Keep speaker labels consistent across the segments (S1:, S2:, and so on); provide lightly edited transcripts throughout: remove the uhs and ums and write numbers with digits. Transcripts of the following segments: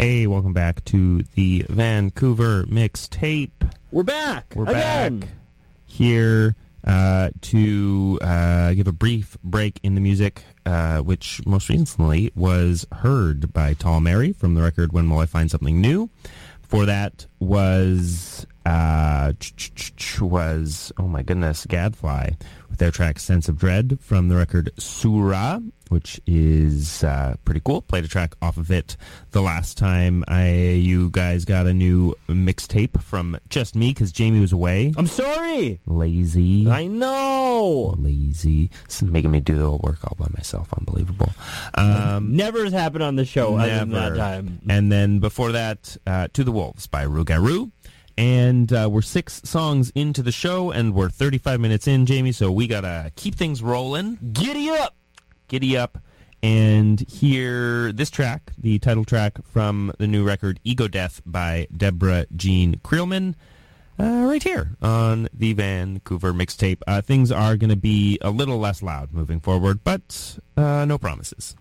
S1: Hey, welcome back to the Vancouver Mixtape.
S2: We're back.
S1: We're
S2: again.
S1: back here to give a brief break in the music, which most recently was heard by Tall Mary from the record When Will I Find Something New. Before that was oh my goodness, Gadfly with their track Sense of Dread from the record Surah, which is pretty cool. Played a track off of it the last time you guys got a new mixtape from just me because Jamie was away.
S2: I'm sorry.
S1: Lazy.
S2: I know.
S1: Lazy. This is making me do the whole work all by myself. Unbelievable.
S2: Never has happened on the show other than that time.
S1: And then before that, To the Wolves by Rougarou. And we're 6 songs into the show, and we're 35 minutes in, Jamie, so we got to keep things rolling.
S2: Giddy up.
S1: Giddy up. And hear this track, the title track from the new record Ego Death by Deborah Jean Creelman, right here on the Vancouver Mixtape. Things are going to be a little less loud moving forward, but no promises.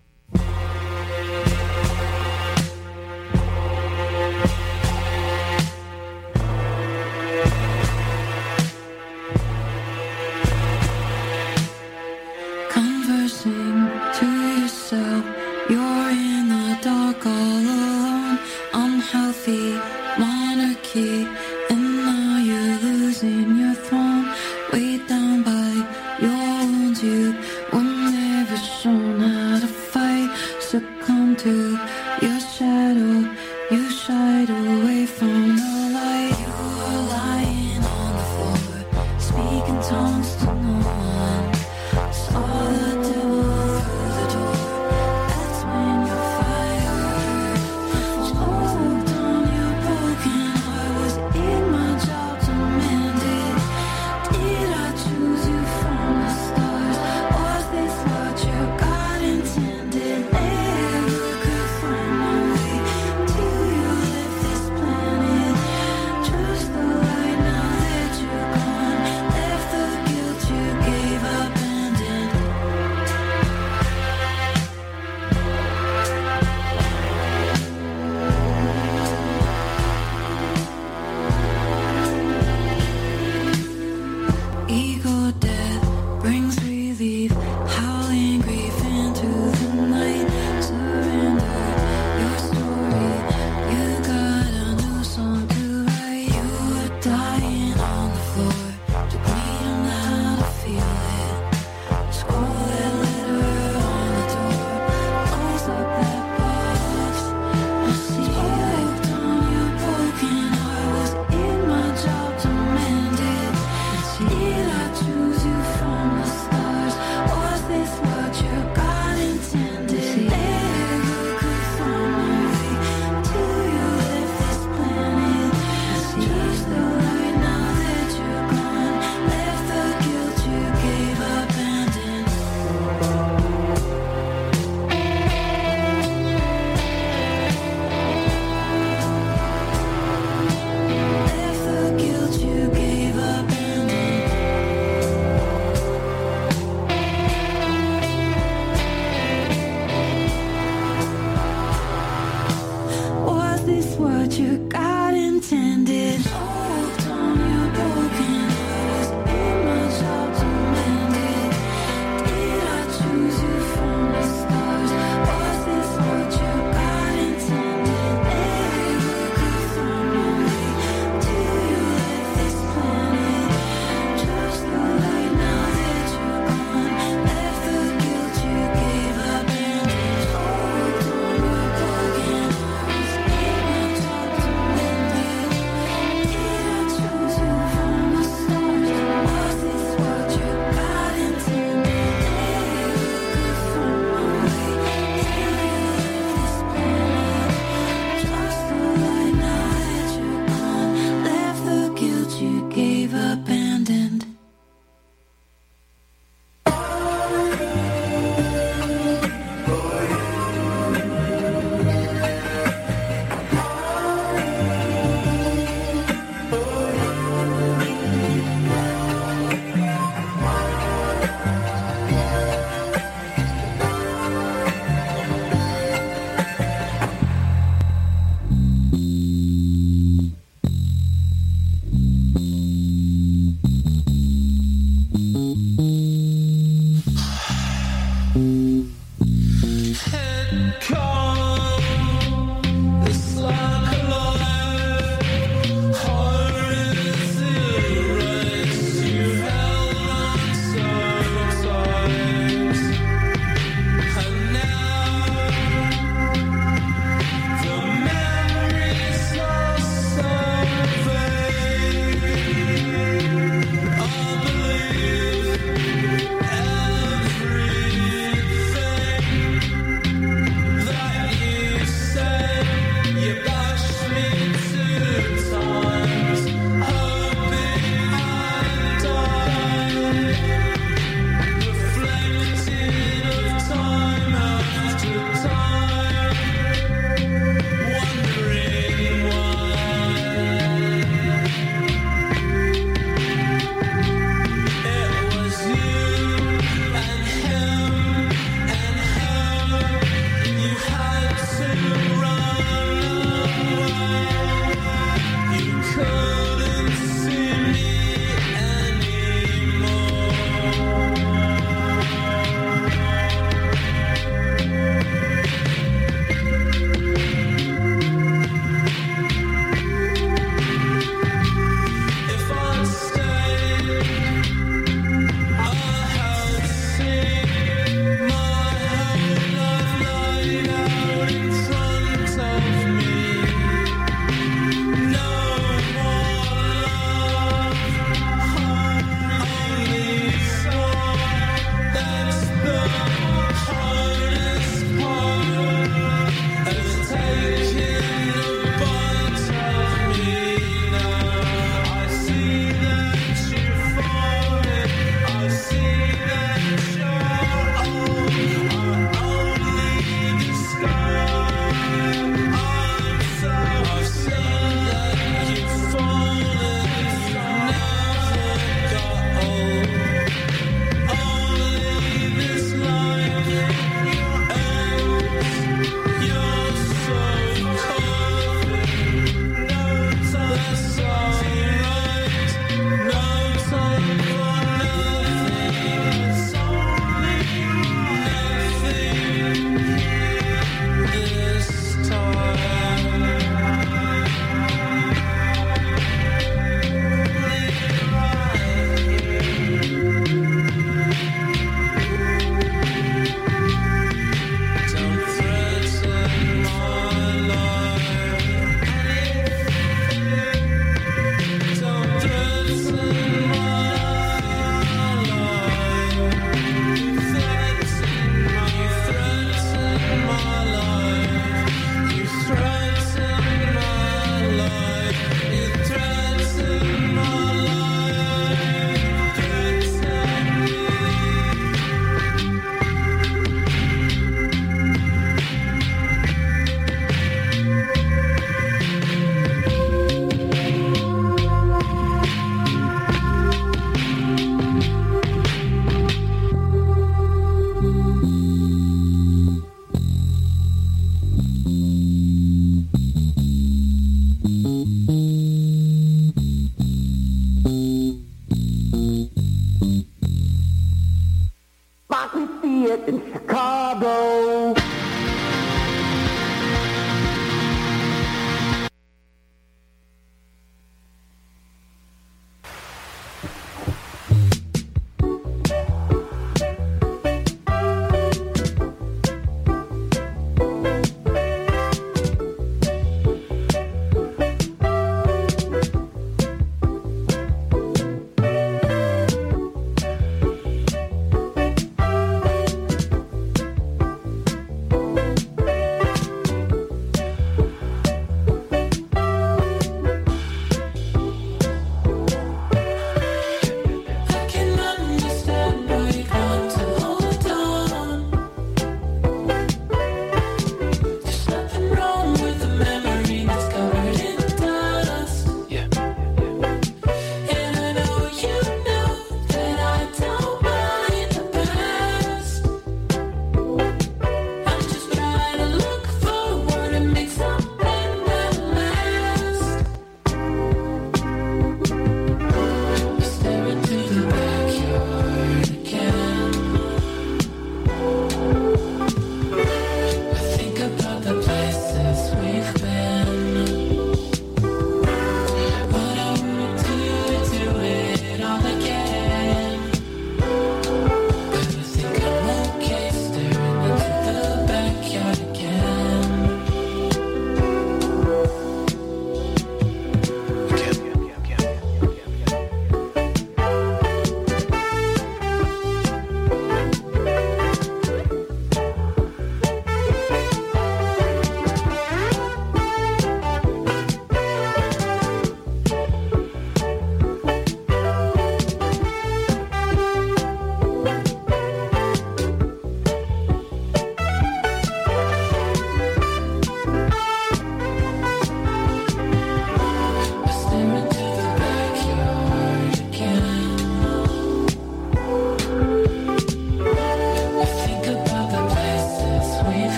S3: Conversing to yourself, you're in the dark all alone. Unhealthy monarchy, and now you're losing your throne. Weighed down by your wounds, you were never shown how to fight. Succumb to your shadow, you shied away from the light. You were lying on the floor, speaking tongues to no one. Saw the devil through the door. That's when your fire choked on your broken heart. Was it my job to mend it? Did I choose you from the stars? Was this what your God intended? Never could find my way till you left this planet. Trust the light now that you're gone. Left the guilt you gave up and did. Ego death brings relief, howling grief into the night. Surrender your story, you got a new song to write. You were dying on the floor, to bleed on how to feel it. Scroll that letter on the door, close up that box. I see hooked on your broken heart. Was it my job to mend it? Did I choose you from the stars? Was this what your God intended? Never could find my way till you left this planet. Just the light now that you're gone. Left the guilt you gave up and in. Left the guilt you gave up and in. Was this what your God intended? Choked on your broken heart. Was it my job to mend it? Did I choose you from the stars? Was this what your God intended? Never could find my way till you left this planet. Trust the light now that you're gone. Left the guilt you gave up and in. Choked on your broken heart. Was it my job to mend it? Did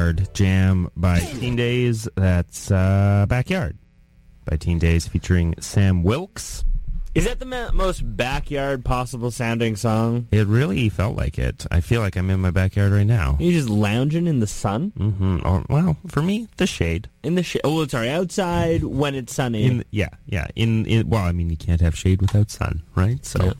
S1: Backyard Jam by Teen Days. That's Backyard by Teen Days featuring Sam Wilkes.
S2: Is that the most backyard possible sounding song?
S1: It really felt like it. I feel like I'm in my backyard right now.
S2: You're just lounging in the sun?
S1: Mm-hmm. Or, well, for me, the shade.
S2: In the shade. Oh, sorry, outside when it's sunny.
S1: Yeah. Well, I mean, you can't have shade without sun, right? So,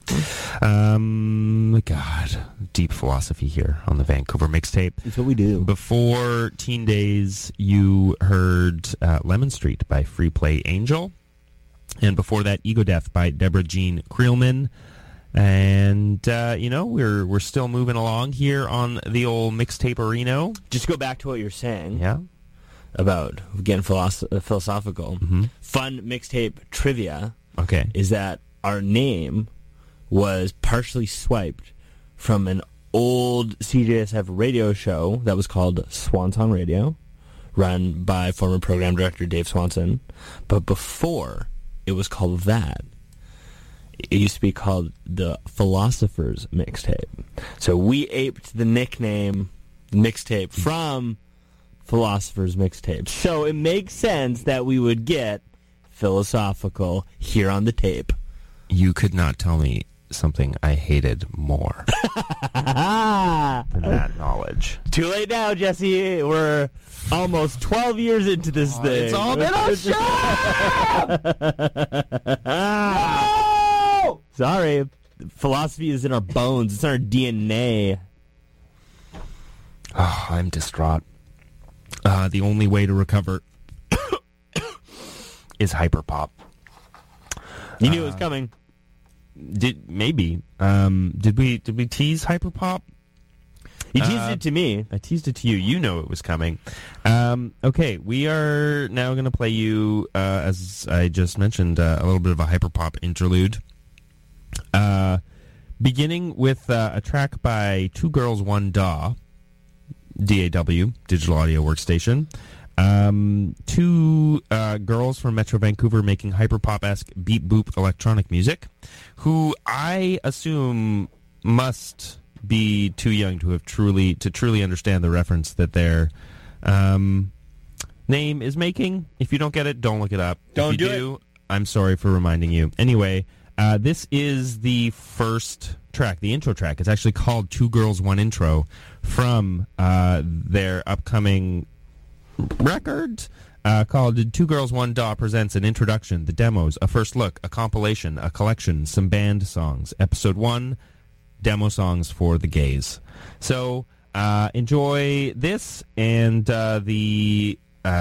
S1: God, deep philosophy here on the Vancouver Mixtape.
S2: That's what we do.
S1: Before Teen Days, you heard Lemon Street by Free Play Angel. And before that, Ego Death by Deborah Jean Creelman. And, we're still moving along here on the old Mixtape Areno.
S2: Just go back to what you're saying.
S1: Yeah.
S2: About getting philosophical.
S1: Mm-hmm.
S2: Fun mixtape trivia.
S1: Okay.
S2: Is that our name was partially swiped from an old CJSF radio show that was called Swanson Radio, run by former program director Dave Swanson. But before it was called that, it used to be called the Philosopher's Mixtape. So we aped the nickname mixtape from Philosopher's Mixtape. So it makes sense that we would get philosophical here on the tape.
S1: You could not tell me something I hated more than that knowledge.
S2: Too late now, Jesse. We're almost 12 years into this thing.
S1: It's all been a show!
S2: No! Sorry. Philosophy is in our bones. It's in our DNA.
S1: Oh, I'm distraught. The only way to recover is hyperpop.
S2: You knew it was coming.
S1: Did we tease hyperpop?
S2: You teased it to me.
S1: I teased it to you. You know it was coming. Okay, we are now going to play you, as I just mentioned, a little bit of a hyperpop interlude. Beginning with a track by Two Girls, One DAW, DAW, Digital Audio Workstation. Two girls from Metro Vancouver making hyperpop-esque beat-boop electronic music, who I assume must be too young to have truly understand the reference that their name is making. If you don't get it, don't look it up.
S2: Don't
S1: if you
S2: do it.
S1: I'm sorry for reminding you. Anyway, this is the first track, the intro track. It's actually called Two Girls, One Intro from their upcoming record called Two Girls, One DAW presents an introduction, the demos, a first look, a compilation, a collection, some band songs. Episode 1, demo songs for the gays. So enjoy this and the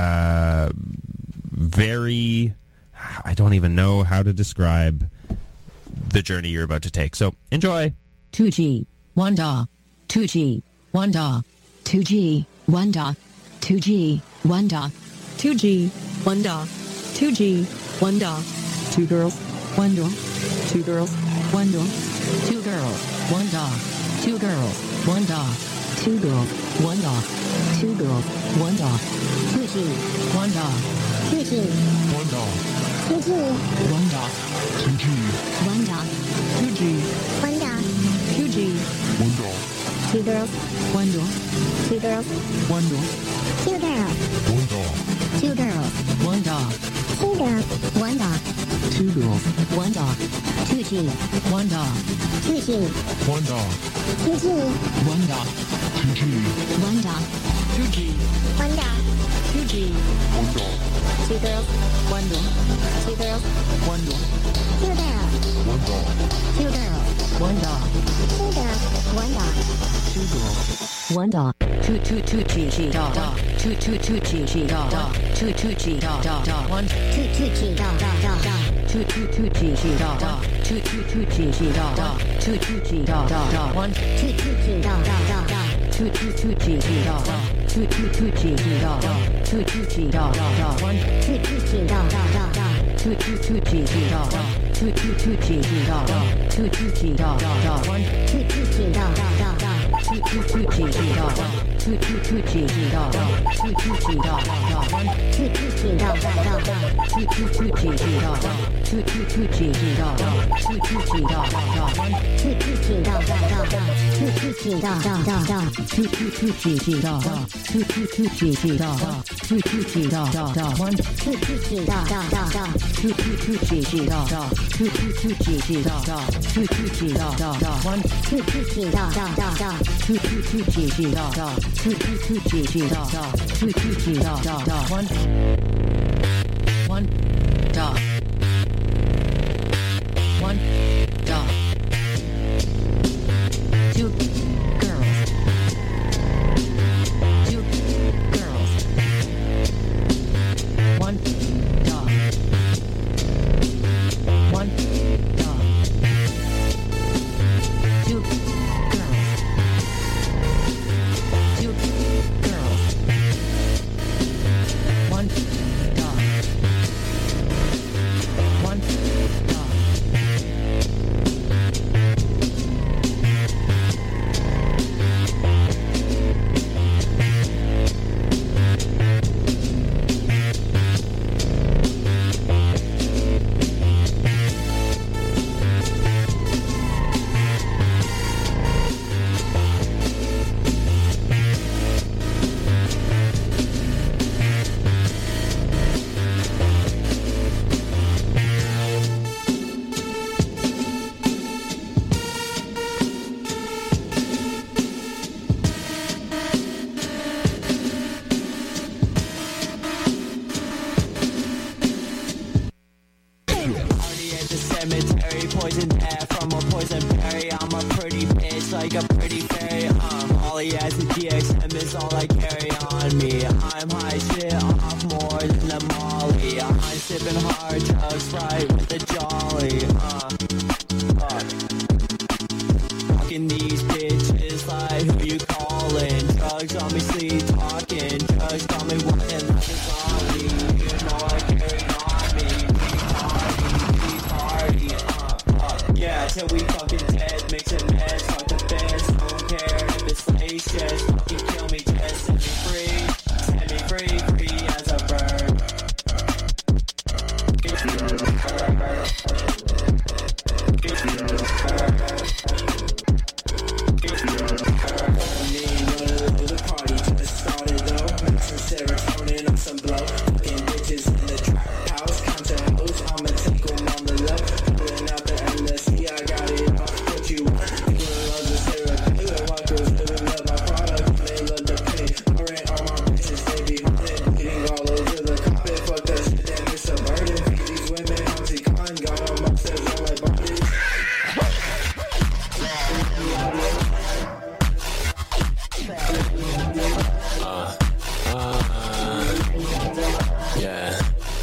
S1: very, I don't even know how to describe the journey you're about to take. So enjoy.
S4: 2G, 1 DAW, 2G, 1 DAW, 2G, 1 DAW, 2G, 1 DAW, 2G, 1 DAW, 2G, 1 DAW, 2 girls, 1 DAW, 2 girls, 1 DAW, 2 girls, 1 DAW, 2 girls, 1 DAW, 2 girls, 1 DAW, 2 girls, 1 DAW, 2G, 1 DAW, 2G, 1 DAW, 2G, 1 DAW, 2G, 1 DAW, 2G, 1 DAW, 2G, 1 DAW, 2 girls, 1 DAW, 2 girls, 1 DAW, 2 girls, 1 DAW, 2 girls, 1 DAW, 2 girls, 1 DAW, 2 girls, 1 DAW, 2G, 1 DAW, 2G, 1 DAW, 2G, 1 DAW, 2G, 1 DAW, 2G, 1 DAW, 2G, 1 DAW, 2 girls, 1 DAW, 2 girls, 1 DAW, 2 girls, 1 DAW, 2 girls, 1 DAW, 2 girls, 1 DAW, 2 girls, 1 DAW, 2 G DAW, 2 G DAW, 2 G DAW, 1 2 G DAW, 2 G DAW, 2 G DAW, 2 G DAW, 1 2 G DAW, 2 G DAW, 2 G DAW, 2 G DAW, 1 2 G DAW, 2 G DAW, 2 G DAW, 2 G DAW, 1 2 G DAW, 2 G DAW, 2 G DAW, 2 G DAW, 1 2 G DAW, 2 G DAW, 2 G DAW, 2 G DAW, 1 2 G DAW, 2 G
S5: cemetery, poison air from a poison berry. I'm a pretty bitch like a pretty fairy. Molly as a DXM is all I carry on me. I'm high shit off more than the Molly. I'm sipping hard drugs right with the jolly. Fucking these bitches like who you calling? Drugs on me, sleep talking. Drugs got me walking like a zombie. You know I carry on me. We party. Yeah, till we fucking dead. Mixing meds, fuck the best. Don't care if it's late, just fucking kill me, just set me free. Set me free, free as a bird. The party just started though. Make some serotonin on some blow. Fucking bitches in the trap house. Counter hoes, I'ma take them on the low. Pulling out the MSC, I got it all. What you want? People love the syrup. Even white girls really love my product. They love the pain. Alright, all my bitches, they be hunting. Getting all over the carpet. Fuck that shit, damn, it's a burden. Feed these women, OxyContin. Got them upstairs on my body.
S6: Yeah.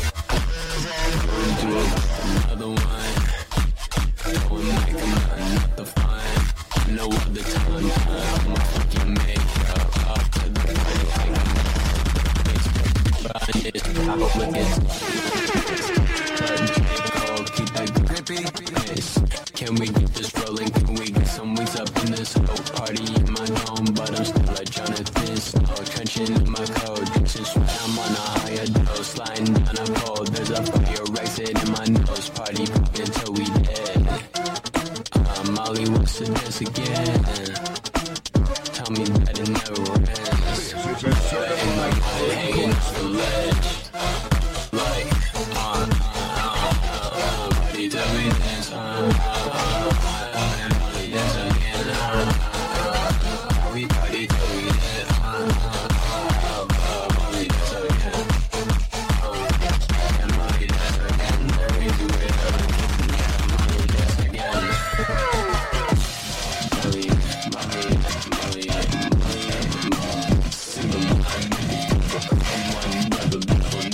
S6: Do another one. Go and make another fine. No other time. I'ma fucking make up to the point. I hope it gets keep that grippy. Can we get this rolling? Can we get some weeks up in this whole party in my dome? But I'm still like Jonathan Snow, trenching in my code. Drinking sweat, I'm on a higher dose. Sliding down a pole, there's a fire exit in my nose. Party until we dead. Molly wants to dance again. Tell me that it never ends. In my mind, hanging off the ledge. Like, body tell me dance, body dance again, we party till we dead, body dance again, and body dance again, we do it again, body dance again, single one, rebel,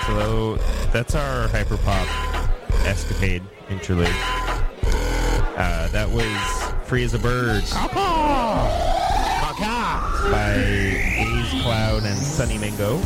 S1: So that's our hyperpop escapade interlude. That was Free as a Bird by Gaze Cloud and Sunny Mingo.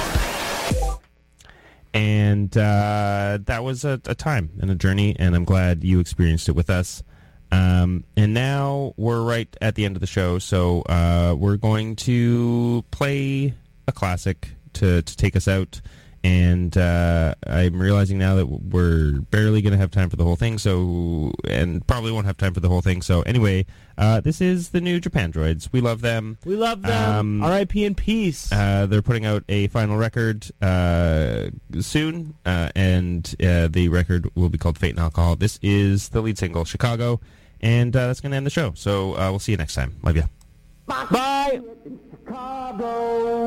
S1: And that was a time and a journey, and I'm glad you experienced it with us. And now we're right at the end of the show, so we're going to play a classic to take us out. And I'm realizing now that we're barely going to have time for the whole thing, and probably won't have time for the whole thing. So anyway, this is the new Japandroids. We love them.
S2: We love them. R.I.P. in peace.
S1: They're putting out a final record soon, and the record will be called Fate and Alcohol. This is the lead single, Chicago, and that's going to end the show. So we'll see you next time. Love ya.
S2: Bye.
S5: Chicago.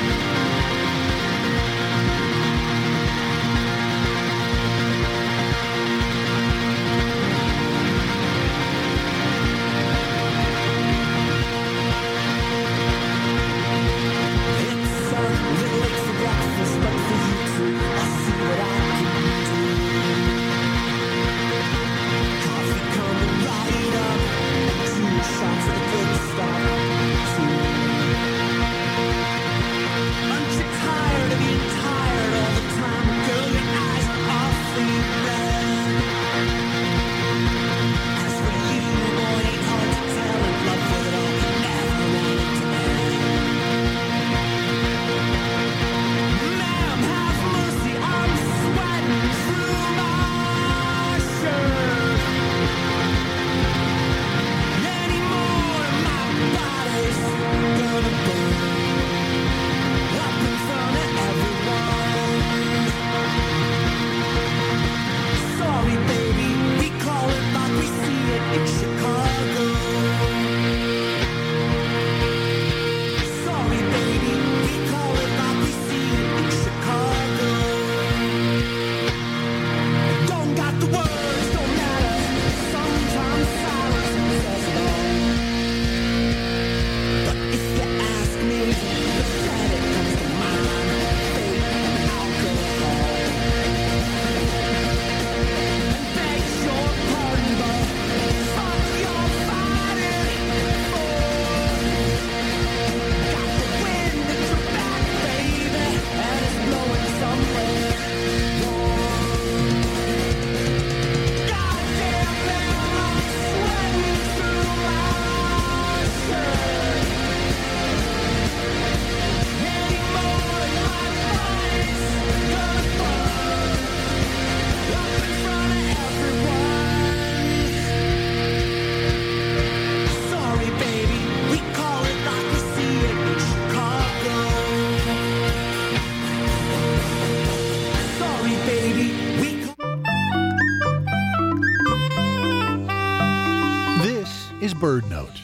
S7: Bird Note.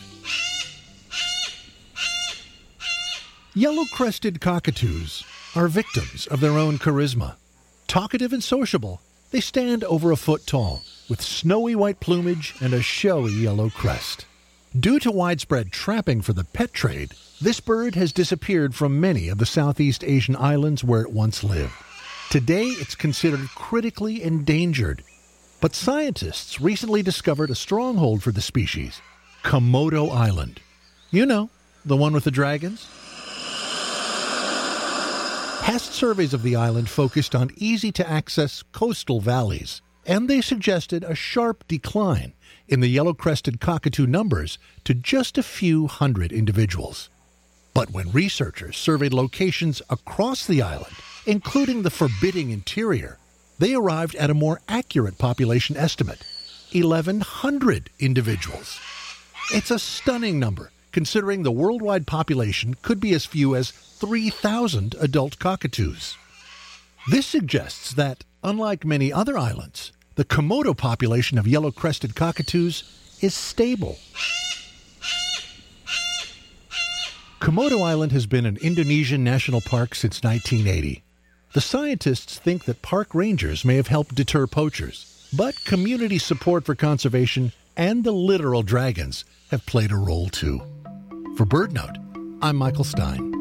S7: Yellow-crested cockatoos are victims of their own charisma. Talkative and sociable, they stand over a foot tall, with snowy white plumage and a showy yellow crest. Due to widespread trapping for the pet trade, this bird has disappeared from many of the Southeast Asian islands where it once lived. Today, it's considered critically endangered. But scientists recently discovered a stronghold for the species, Komodo Island. You know, the one with the dragons? Past surveys of the island focused on easy-to-access coastal valleys, and they suggested a sharp decline in the yellow-crested cockatoo numbers to just a few hundred individuals. But when researchers surveyed locations across the island, including the forbidding interior, they arrived at a more accurate population estimate, 1,100 individuals. It's a stunning number, considering the worldwide population could be as few as 3,000 adult cockatoos. This suggests that, unlike many other islands, the Komodo population of yellow-crested cockatoos is stable. Komodo Island has been an Indonesian national park since 1980. The scientists think that park rangers may have helped deter poachers, but community support for conservation and the literal dragons have played a role too. For BirdNote, I'm Michael Stein.